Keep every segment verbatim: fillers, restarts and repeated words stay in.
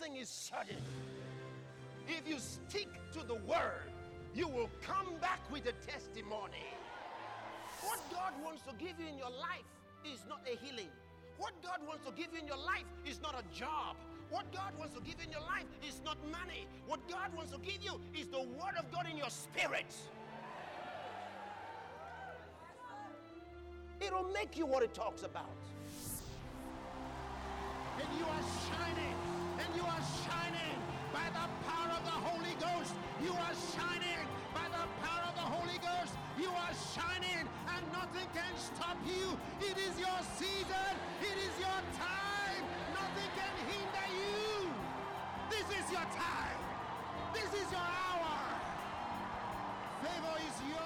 thing is certain. If you stick to the word, you will come back with a testimony. What God wants to give you in your life is not a healing. What God wants to give you in your life is not a job. What God wants to give you in your life is not money. What God wants to give you is the word of God in your spirit. It'll make you what it talks about. And you are shining, and you are shining by the power of the Holy Ghost. You are shining by the power of the Holy Ghost. You are shining, and nothing can stop you. It is your season. It is your time. Nothing can hinder you. This is your time. This is your hour. Favor is yours.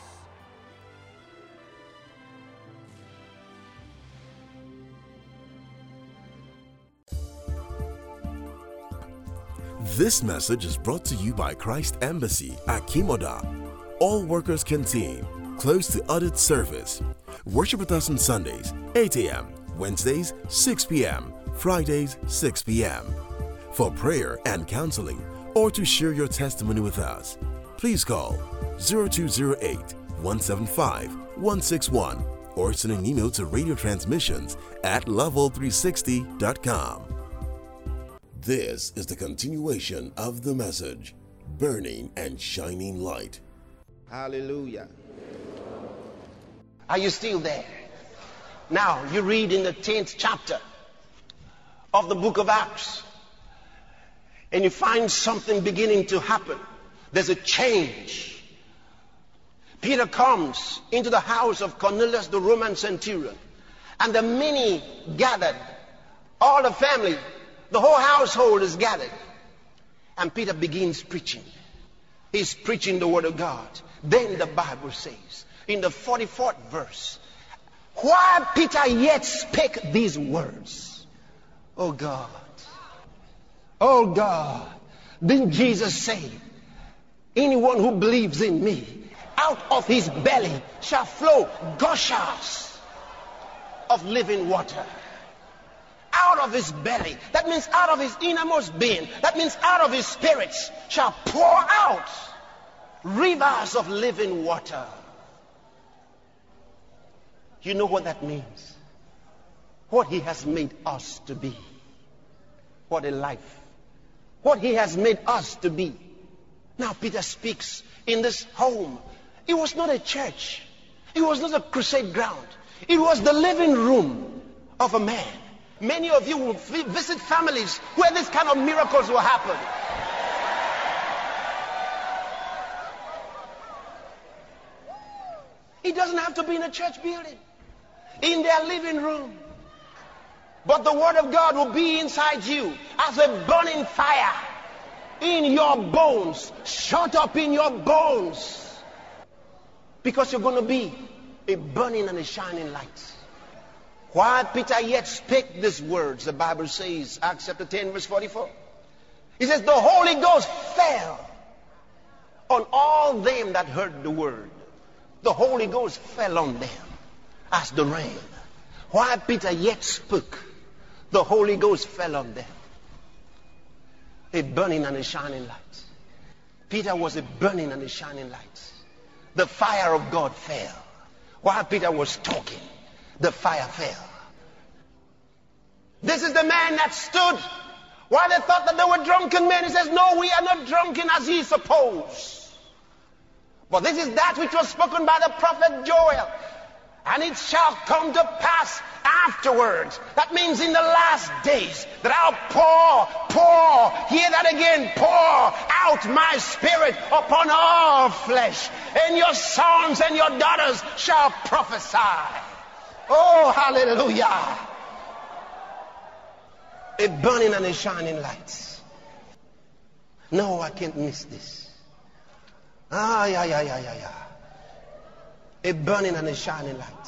This message is brought to you by Christ Embassy at Kimoda. All workers canteen, close to audit service. Worship with us on Sundays, eight a.m., Wednesdays, six p.m., Fridays, six p.m. For prayer and counseling, or to share your testimony with us, please call zero two zero eight, one seven five, one six one or send an email to radio transmissions at level three sixty dot com. This is the continuation of the message, Burning and Shining Light. Hallelujah. Are you still there? Now, you read in the tenth chapter of the book of Acts, and you find something beginning to happen. There's a change. Peter comes into the house of Cornelius, the Roman centurion, and the many gathered, all the family, the whole household is gathered. And Peter begins preaching. He's preaching the word of God. Then the Bible says, in the forty-fourth verse, while Peter yet spake these words, oh God, oh God, then Jesus said, anyone who believes in me, out of his belly shall flow gushers of living water. Out of his belly, that means out of his innermost being, that means out of his spirits shall pour out rivers of living water. You know what that means? What he has made us to be. What a life. What he has made us to be. Now Peter speaks in this home. It was not a church. It was not a crusade ground. It was the living room of a man. Many of you will visit families where this kind of miracles will happen. It doesn't have to be in a church building. In their living room. But the word of God will be inside you as a burning fire in your bones. Shut up in your bones. Because you're going to be a burning and a shining light. While Peter yet spake these words, the Bible says, Acts chapter ten, verse forty-four. He says, the Holy Ghost fell on all them that heard the word. The Holy Ghost fell on them as the rain. While Peter yet spoke, the Holy Ghost fell on them. A burning and a shining light. Peter was a burning and a shining light. The fire of God fell. While Peter was talking, the fire fell. This is the man that stood while they thought that they were drunken men. He says, no, we are not drunken as ye suppose. But this is that which was spoken by the prophet Joel. And it shall come to pass afterwards. That means in the last days that I'll pour, pour, hear that again, pour out my spirit upon all flesh. And your sons and your daughters shall prophesy. Oh, hallelujah. A burning and a shining light. No, I can't miss this. Ah, yeah, yeah, yeah, yeah, yeah. A burning and a shining light.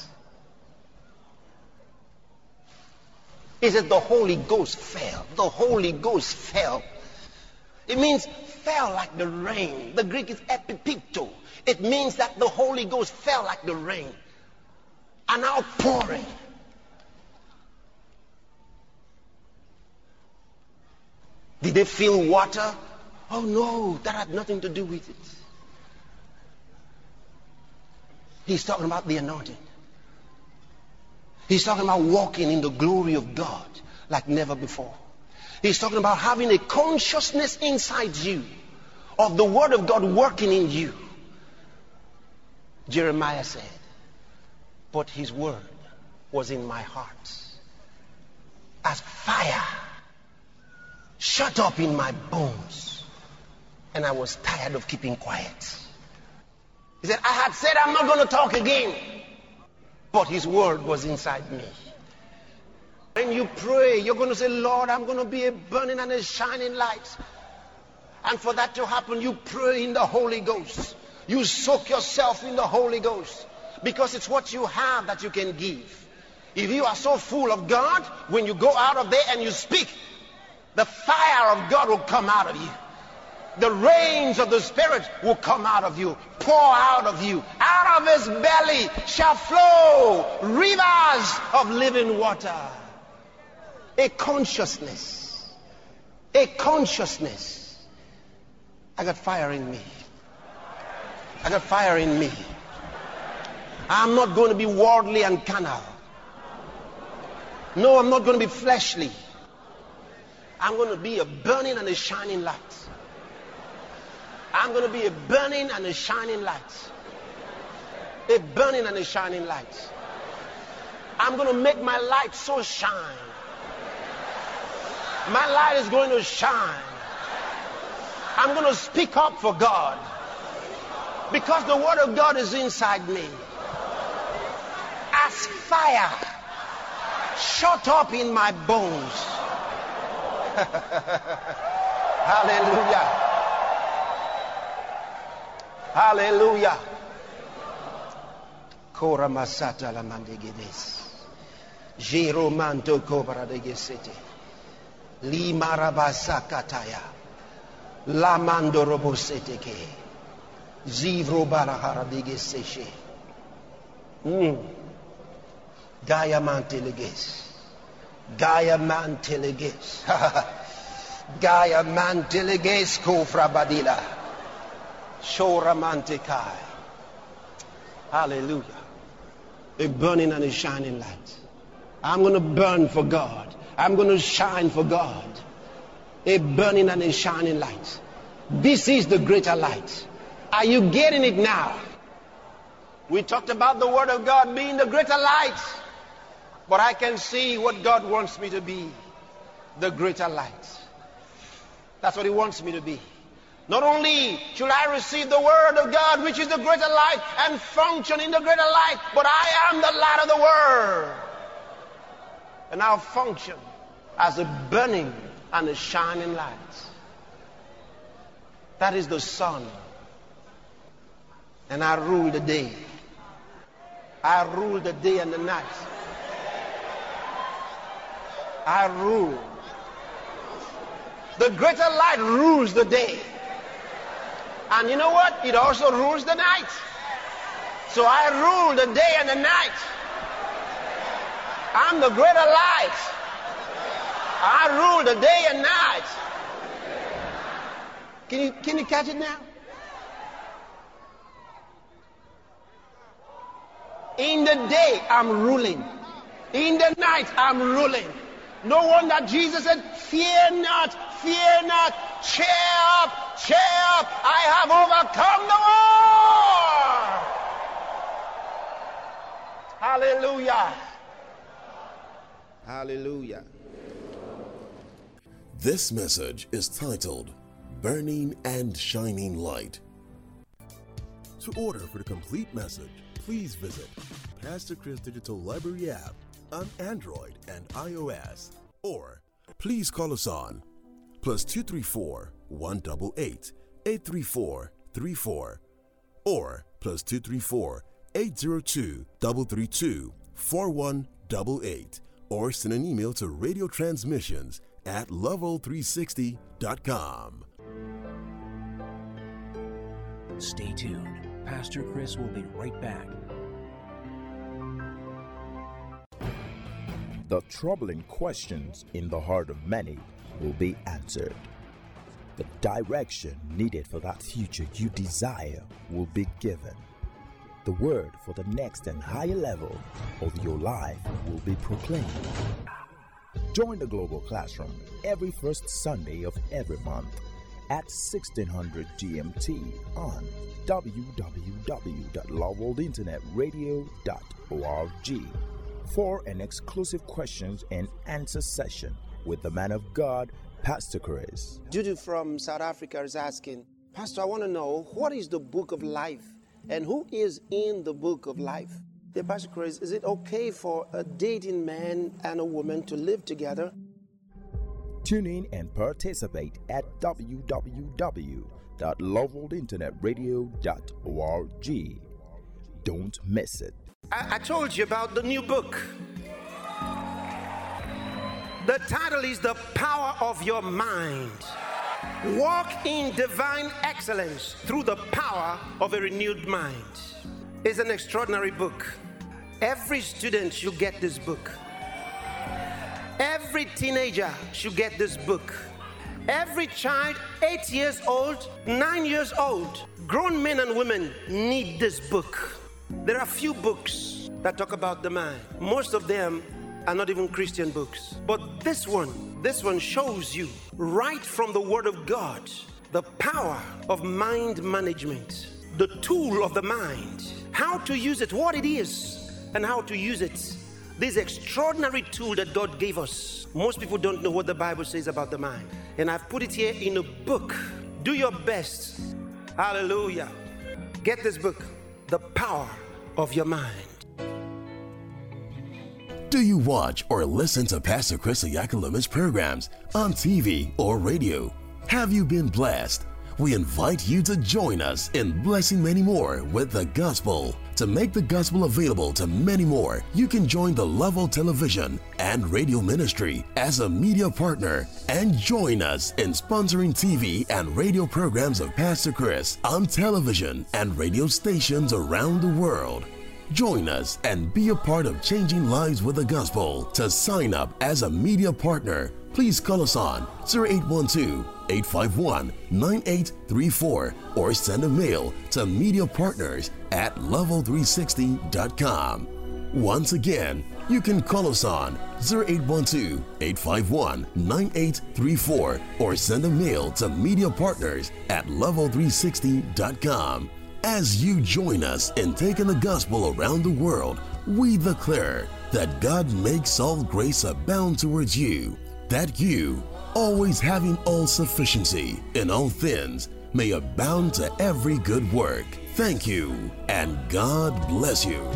He said the Holy Ghost fell. The Holy Ghost fell. It means fell like the rain. The Greek is epipipto. It means that the Holy Ghost fell like the rain. An outpouring. Did they feel water? Oh no, that had nothing to do with it. He's talking about the anointing. He's talking about walking in the glory of God like never before. He's talking about having a consciousness inside you of the Word of God working in you. Jeremiah said, but His Word was in my heart as fire shut up in my bones, and I was tired of keeping quiet. He said, I had said I'm not going to talk again, but His Word was inside me. When you pray, you're going to say, Lord, I'm going to be a burning and a shining light. And for that to happen, you pray in the Holy Ghost. You soak yourself in the Holy Ghost, because it's what you have that you can give. If you are so full of God, when you go out of there and you speak, the fire of God will come out of you. The rains of the Spirit will come out of you, pour out of you. Out of His belly shall flow rivers of living water. A consciousness. A consciousness. I got fire in me. I got fire in me. I'm not going to be worldly and carnal. No, I'm not going to be fleshly. I'm going to be a burning and a shining light. I'm going to be a burning and a shining light. A burning and a shining light. I'm going to make my light so shine. My light is going to shine. I'm going to speak up for God, because the Word of God is inside me. As fire shut up in my bones. Hallelujah. Hallelujah. Kora masata la mandegedes. Jero manto kobra de gesete. Li marabasa kataya. La mando robosete ke. Zivro barahara de geseshe. Mm. Gaia manteleges. Gaia manteleges. Gaia manteleges kofra badila. Shora mantekai. Hallelujah. A burning and a shining light. I'm going to burn for God. I'm going to shine for God. A burning and a shining light. This is the greater light. Are you getting it now? We talked about the Word of God being the greater light. But I can see what God wants me to be. The greater light. That's what He wants me to be. Not only should I receive the Word of God, which is the greater light, and function in the greater light, but I am the light of the world. And I'll function as a burning and a shining light. That is the sun. And I rule the day. I rule the day and the night. I rule. The greater light rules the day. And you know what? It also rules the night. So I rule the day and the night. I'm the greater light. I rule the day and night. Can you, can you catch it now? In the day, I'm ruling. In the night, I'm ruling. No wonder Jesus said, fear not, fear not, cheer up, cheer up, I have overcome the world. Hallelujah. Hallelujah. This message is titled, Burning and Shining Light. To order for the complete message, please visit Pastor Chris Digital Library app on Android and iOS, or please call us on plus two three four, one eight eight, eight three four, three four or plus two three four, eight zero two, three three two, four one eight eight, or send an email to radio transmissions at level three sixty dot com. Stay tuned. Pastor Chris will be right back. The troubling questions in the heart of many. will be answered. The direction needed for that future you desire will be given. The word for the next and higher level of your life will be proclaimed. Join the Global Classroom every first Sunday of every month at sixteen hundred G M T on w w w dot love world internet radio dot org for an exclusive questions and answer session with the man of God, Pastor Chris. Judy from South Africa is asking, Pastor, I want to know, what is the book of life and who is in the book of life? Dear Pastor Chris, is it okay for a dating man and a woman to live together? Tune in and participate at w w w dot love world internet radio dot org. Don't miss it. I, I told you about the new book. The title is The Power of Your Mind. Walk in divine excellence through the power of a renewed mind. It's an extraordinary book. Every student should get this book. Every teenager should get this book. Every child, eight years old, nine years old, grown men and women need this book. There are few books that talk about the mind. Most of them are not even Christian books. But this one, this one shows you right from the Word of God the power of mind management, the tool of the mind, how to use it, what it is, and how to use it. This extraordinary tool that God gave us. Most people don't know what the Bible says about the mind. And I've put it here in a book. Do your best. Hallelujah. Get this book, The Power of Your Mind. Do you watch or listen to Pastor Chris Oyakulume's programs on T V or radio? Have you been blessed? We invite you to join us in blessing many more with the gospel. To make the gospel available to many more, you can join the Level Television and Radio Ministry as a media partner and join us in sponsoring T V and radio programs of Pastor Chris on television and radio stations around the world. Join us and be a part of changing lives with the gospel. To sign up as a media partner, please call us on zero eight one two, eight five one, nine eight three four or send a mail to mediapartners at level three sixty dot com. Once again, you can call us on zero eight one two, eight five one, nine eight three four or send a mail to mediapartners at level three sixty dot com. As you join us in taking the gospel around the world, we declare that God makes all grace abound towards you, that you, always having all sufficiency in all things, may abound to every good work. Thank you, and God bless you.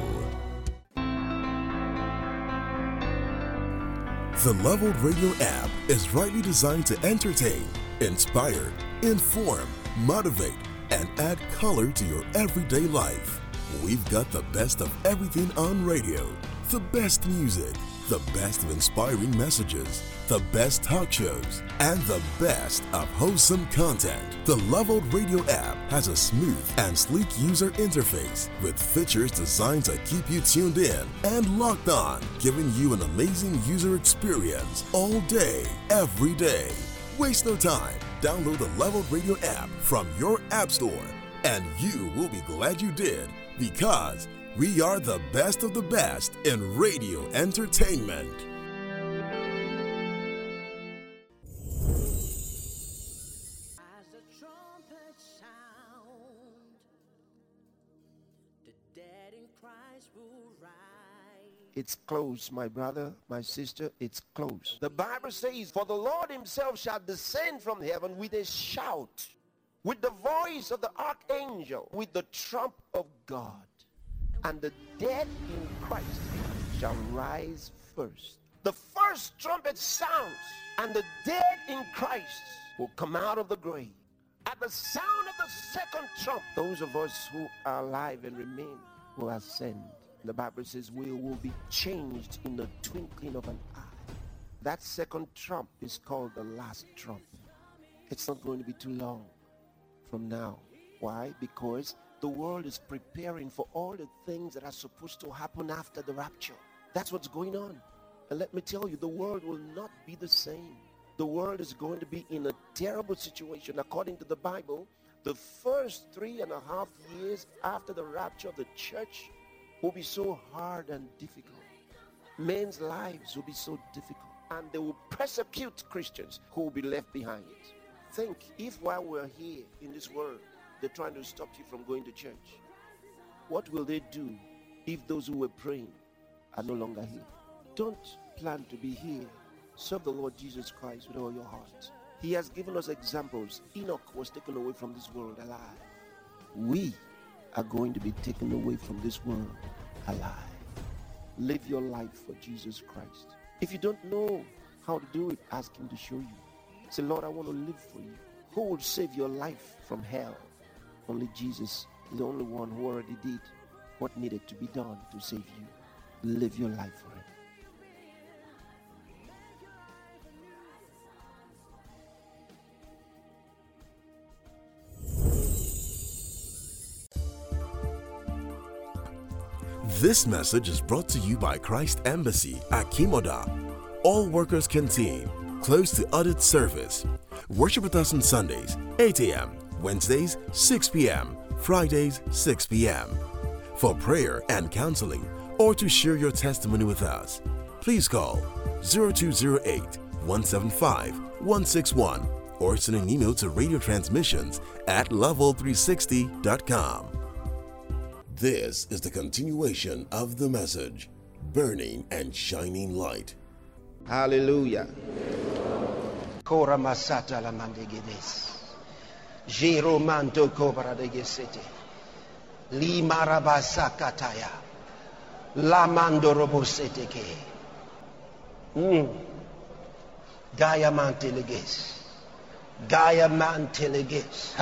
The Leveled Radio app is rightly designed to entertain, inspire, inform, motivate, and add color to your everyday life. We've got the best of everything on radio, the best music, the best of inspiring messages, the best talk shows, and the best of wholesome content. The Leveled Radio app has a smooth and sleek user interface with features designed to keep you tuned in and locked on, giving you an amazing user experience all day, every day. Waste no time. Download the Leveled Radio app from your app store, and you will be glad you did, because we are the best of the best in radio entertainment. As the trumpet sound, the dead in Christ will rise. It's close, my brother, my sister, it's close. The Bible says, for the Lord himself shall descend from heaven with a shout, with the voice of the archangel, with the trump of God. And the dead in Christ shall rise first. The first trumpet sounds, and the dead in Christ will come out of the grave. At the sound of the second trump, those of us who are alive and remain will ascend. The Bible says we will be changed in the twinkling of an eye. That second trump is called the last trump. It's not going to be too long from now. Why? Because the world is preparing for all the things that are supposed to happen after the rapture. That's what's going on. And let me tell you, the world will not be the same. the world is going to be in a terrible situation. According to the Bible, the first three and a half years after the rapture of the church will be so hard and difficult. Men's lives will be so difficult, and they will persecute Christians who will be left behind. Think, if while we're here in this world, they're trying to stop you from going to church, what will they do if those who were praying are no longer here? Don't plan to be here. Serve the Lord Jesus Christ with all your heart. He has given us examples. Enoch was taken away from this world alive. We are going to be taken away from this world alive. Live your life for Jesus Christ. If you don't know how to do it, ask him to show you. Say, Lord, I want to live for you. Who will save your life from hell? Only Jesus, the only one who already did what needed to be done to save you. Live your life for him. This message is brought to you by Christ Embassy at Kimoda. All Workers Canteen, close to audit service. Worship with us on Sundays, eight a.m., Wednesdays, six p.m., Fridays, six p.m. For prayer and counseling, or to share your testimony with us, please call zero two zero eight, one seven five, one six one or send an email to radio transmissions at level three sixty dot com. This is the continuation of the message, Burning and Shining Light. Hallelujah. Kora masata la mandigides. Jiro manto kobra de gesete. Li marabasa kataya. La mando robosete ke. Mm. Gaia manteleges. Gaia manteleges.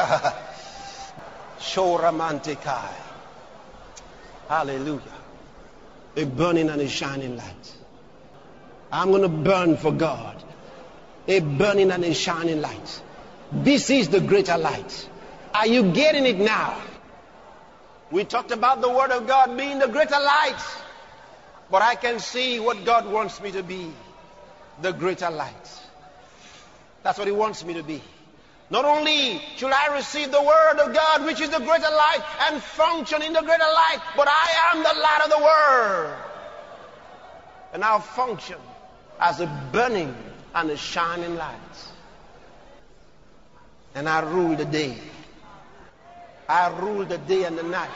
Shora mantekai. Hallelujah. A burning and a shining light. I'm going to burn for God. A burning and a shining light. This is the greater light. Are you getting it now? We talked about the Word of God being the greater light. But I can see what God wants me to be. The greater light. That's what He wants me to be. Not only should I receive the Word of God, which is the greater light, and function in the greater light, but I am the light of the world. And I'll function as a burning and a shining light. And I rule the day. I rule the day and the night.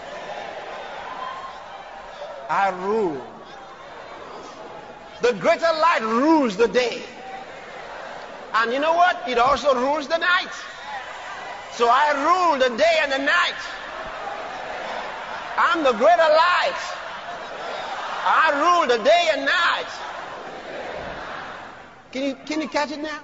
I rule. The greater light rules the day. And you know what? It also rules the night. So I rule the day and the night. I'm the greater light. I rule the day and night. Can you, can you catch it now?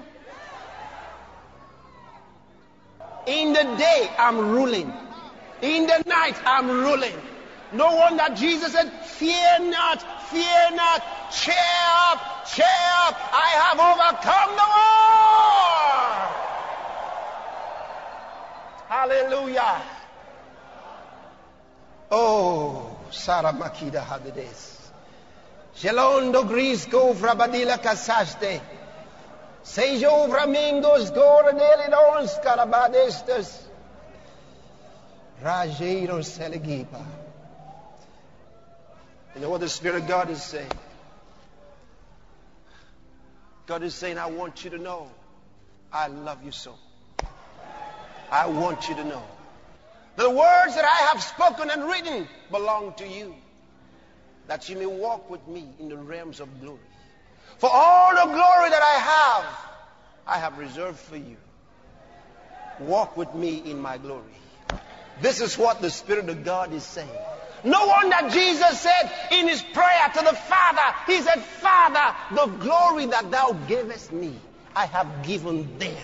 In the day, I'm ruling. In the night, I'm ruling. No wonder Jesus said, fear not, fear not, cheer up, cheer up. I have overcome the world. Hallelujah. Oh, Sarah Makida Hades. Shelondo Grisco Frabadila Casaste. Sejo Framingos Goradelidons Carabadestes. Rajero Selegipa. You know what the Spirit of God is saying? God is saying, I want you to know I love you so. I want you to know the words that I have spoken and written belong to you, that you may walk with me in the realms of glory. For all the glory that I have, I have reserved for you. Walk with me in my glory. This is what the Spirit of God is saying. No wonder Jesus said in his prayer to the Father, he said, Father, the glory that thou gavest me, I have given them.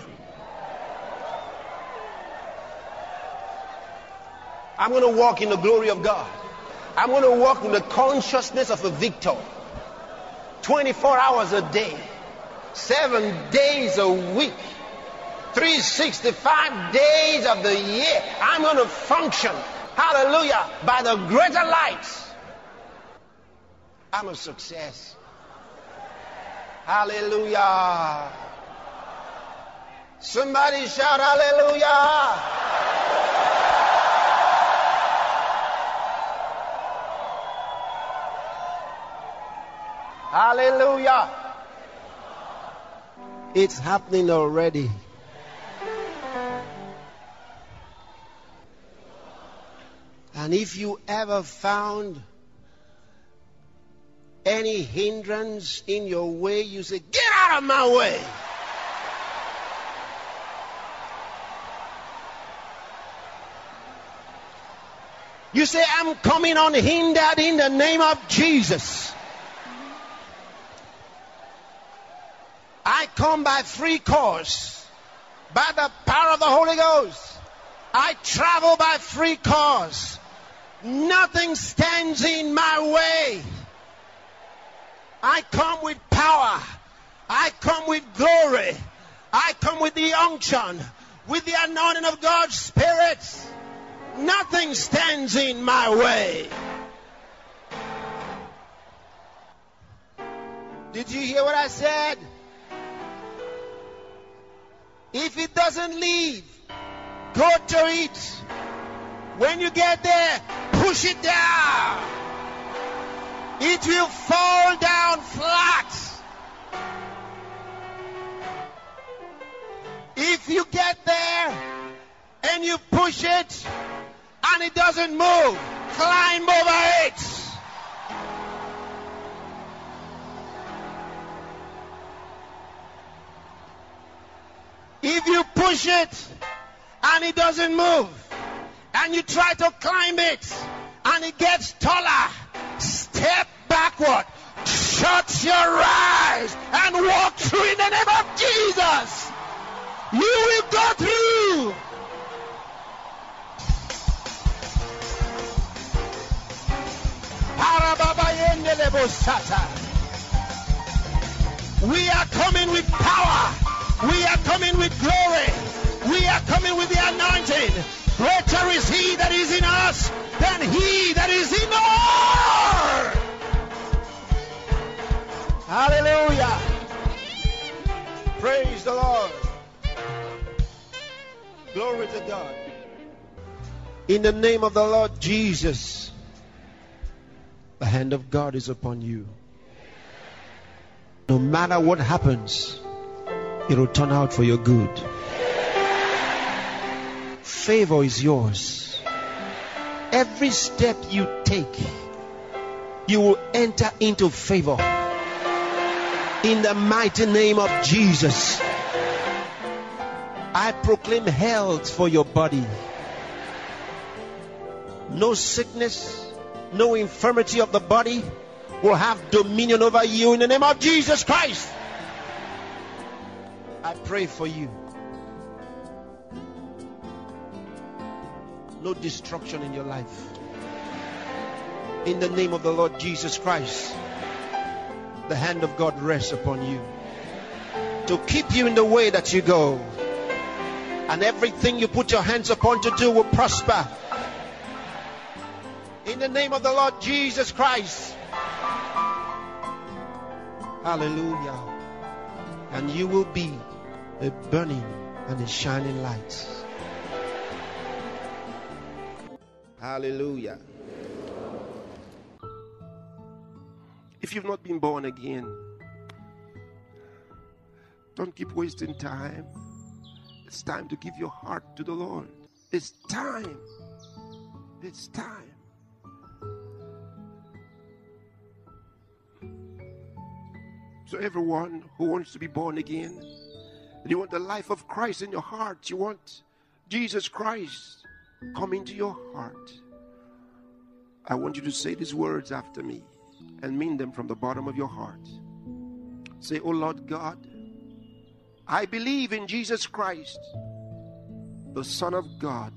I'm going to walk in the glory of God. I'm going to walk in the consciousness of a victor. twenty-four hours a day, seven days a week, three hundred sixty-five days of the year. I'm going to function, hallelujah, by the greater light. I'm a success. Hallelujah. Somebody shout hallelujah. Hallelujah. It's happening already. And if you ever found any hindrance in your way, you say, get out of my way. You say, I'm coming unhindered in the name of Jesus. I come by free course, by the power of the Holy Ghost. I travel by free course. Nothing stands in my way. I come with power. I come with glory. I come with the unction, with the anointing of God's Spirit. Nothing stands in my way. Did you hear what I said? If it doesn't leave, go to it. When you get there, push it down. It will fall down flat. If you get there and you push it and it doesn't move, climb over it. If you push it and it doesn't move, and you try to climb it and it gets taller, step backward, shut your eyes, and walk through in the name of Jesus. You will go through. We are coming with power. We are coming with glory. We are coming with the anointing. Greater is he that is in us than he that is in the world. Hallelujah. Praise the Lord. Glory to God. In the name of the Lord Jesus, the hand of God is upon you. No matter what happens, it will turn out for your good. Favor is yours. Every step you take, you will enter into favor. In the mighty name of Jesus, I proclaim health for your body. No sickness, no infirmity of the body will have dominion over you in the name of Jesus Christ. I pray for you. No destruction in your life. In the name of the Lord Jesus Christ, the hand of God rests upon you to keep you in the way that you go. And everything you put your hands upon to do will prosper. In the name of the Lord Jesus Christ. Hallelujah. And you will be a burning and a shining light. Hallelujah. If you've not been born again, don't keep wasting time. It's time to give your heart to the Lord. It's time. It's time. So everyone who wants to be born again, you want the life of Christ in your heart, you want Jesus Christ come into your heart, I want you to say these words after me and mean them from the bottom of your heart. Say, oh Lord God, I believe in Jesus Christ, the Son of God.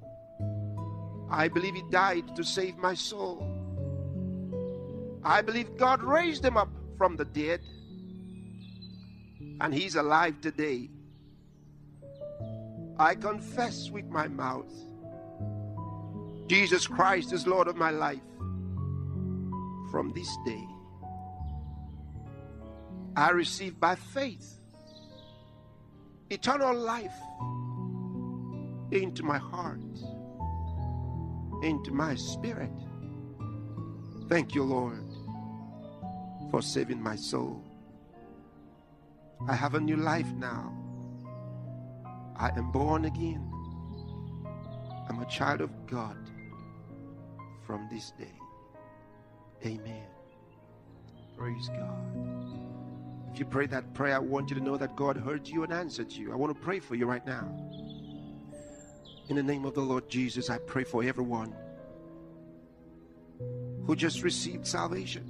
I believe he died to save my soul. I believe God raised him up from the dead, and he's alive today. I confess with my mouth, Jesus Christ is Lord of my life. From this day, I receive by faith eternal life into my heart, into my spirit. Thank you, Lord, for saving my soul. I have a new life now. I am born again. I'm a child of God from this day. Amen. Praise God. If you pray that prayer, I want you to know that God heard you and answered you. I want to pray for you right now. In the name of the Lord Jesus, I pray for everyone who just received salvation.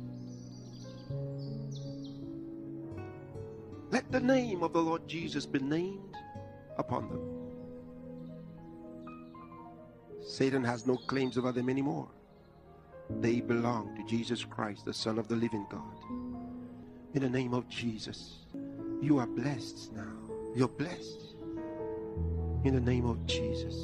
Let the name of the Lord Jesus be named upon them. Satan has no claims over them anymore. They belong to Jesus Christ, the Son of the living God. In the name of Jesus, you are blessed now. You're blessed. In the name of Jesus.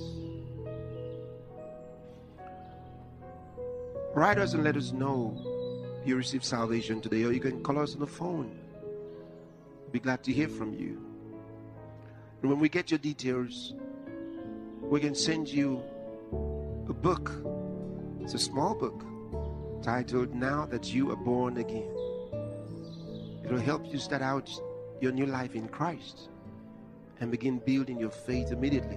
Write us and let us know you received salvation today, or you can call us on the phone. We'll be glad to hear from you. And when we get your details, we can send you a book. It's a small book titled Now That You Are Born Again. It'll help you start out your new life in Christ and begin building your faith immediately.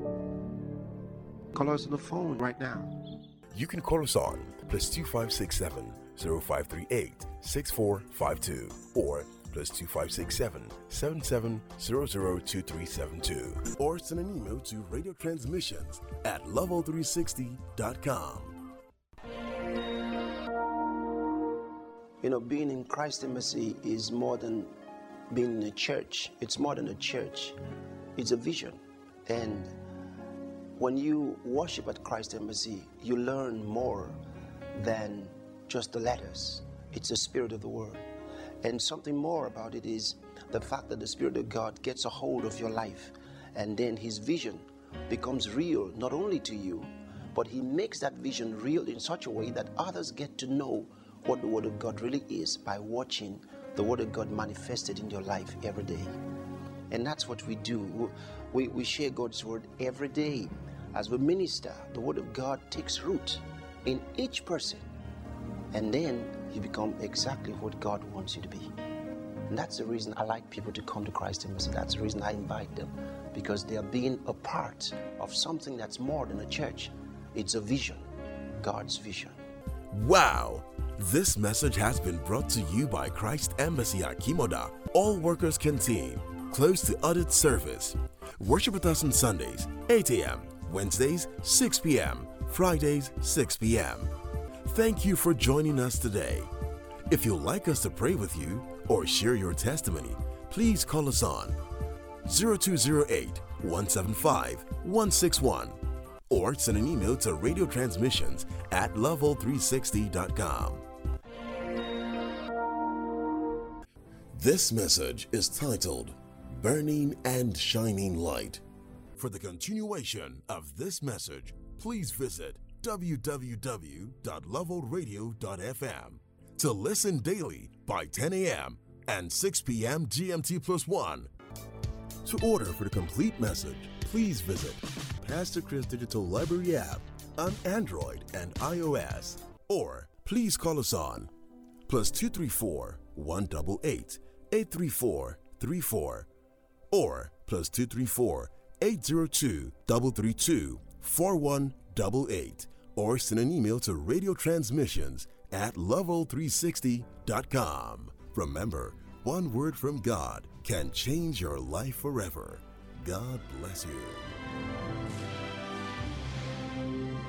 Call us on the phone right now. You can call us on plus two five six seven zero five three eight six four five two or plus two five six seven seven seven zero zero two three seven two, or send an email to radio transmissions at level three sixty dot com. You know, being in Christ Embassy is more than being in a church. It's more than a church. It's a vision. And when you worship at Christ Embassy, you learn more than just the letters. It's the spirit of the word. And something more about it is the fact that the Spirit of God gets a hold of your life, and then his vision becomes real, not only to you, but he makes that vision real in such a way that others get to know what the Word of God really is by watching the Word of God manifested in your life every day. And that's what we do. We, we share God's Word every day. As we minister, the Word of God takes root in each person. And then you become exactly what God wants you to be. And that's the reason I like people to come to Christ Embassy. That's the reason I invite them, because they are being a part of something that's more than a church. It's a vision, God's vision. Wow! This message has been brought to you by Christ Embassy at Kimoda, All Workers Canteen, close to Audit Service. Worship with us on Sundays, eight a.m., Wednesdays, six p.m., Fridays, six p.m. Thank you for joining us today. If you'd like us to pray with you or share your testimony, please call us on zero two zero eight, one seven five, one six one or send an email to radio transmissions at level three sixty dot com. This message is titled Burning and Shining Light. For the continuation of this message, please visit w w w dot level radio dot f m to listen daily by ten a.m. and six p.m. G M T plus one. To order for the complete message, please visit Pastor Chris Digital Library app on Android and iOS, or please call us on plus two three four, one eight eight, eight three four three four or plus two three four, eight zero two, three three two, four one eight eight, or send an email to radio transmissions at level three sixty dot com. Remember, one word from God can change your life forever. God bless you.